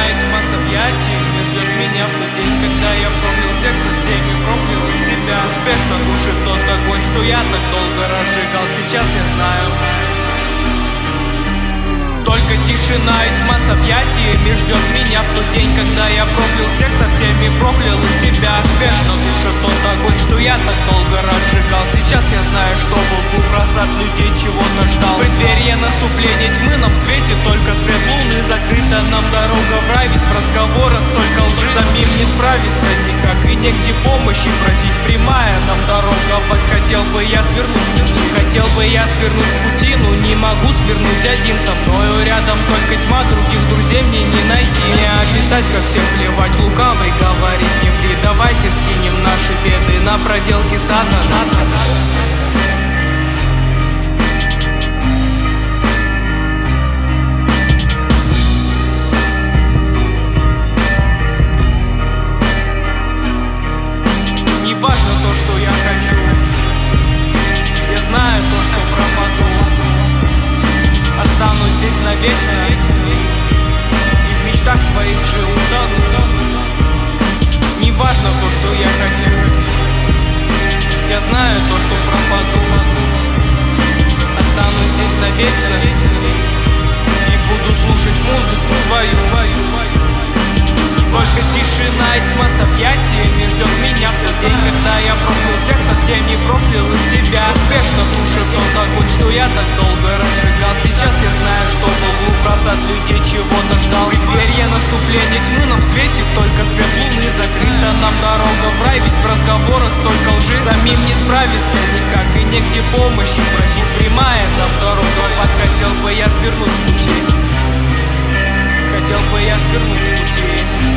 Тишина и тьма с объятиями ждет меня в тот день, когда я проклял всех со всеми, проклял и себя. Успешно тушит тот огонь, что я так долго разжигал. Сейчас я знаю, только тишина и тьма с объятиями ждет меня в тот день, когда я проклял всех со всеми, проклял и себя. Успешно тушит тот огонь, что я так долго разжигал. Сейчас я знаю, что был глуп, раз от людей чего-то ждал. Преддверие наступления тьмы нам светит только свет луны. Закрыта нам дорога в рай, ведь в разговорах столько лжи. Самим не справиться никак и негде помощи просить. Прямая нам дорога, вот хотел бы я свернуть с пути. Хотел бы я свернуть с пути, но не могу свернуть один. Со мною рядом только тьма, других друзей мне не найти. Не описать, как всем плевать, лукавый говорит не ври. Давайте скинем наши беды на проделки сатана. Важно то, что я хочу. Я знаю то, что пропаду. Останусь здесь навечно и в мечтах своих же утону. Не важно то, что я хочу. Я знаю то, что пропаду. Останусь здесь навечно и буду слушать музыку свою. Только тишина и тьма с объятиями ждет меня в тот день, когда я проклял всех со всеми, проклял и себя. Успешно тушит тот огонь, что я так долго разжигал. Сейчас я знаю, что был глуп, раз от людей чего-то ждал. Преддверие наступления тьмы нам светит только свет луны. Закрыта нам дорога в рай, ведь в разговорах столько лжи. Самим не справиться никак и негде помощи просить. Прямая нам дорога, вот хотел бы я свернуть с пути. Хотел бы я свернуть с пути.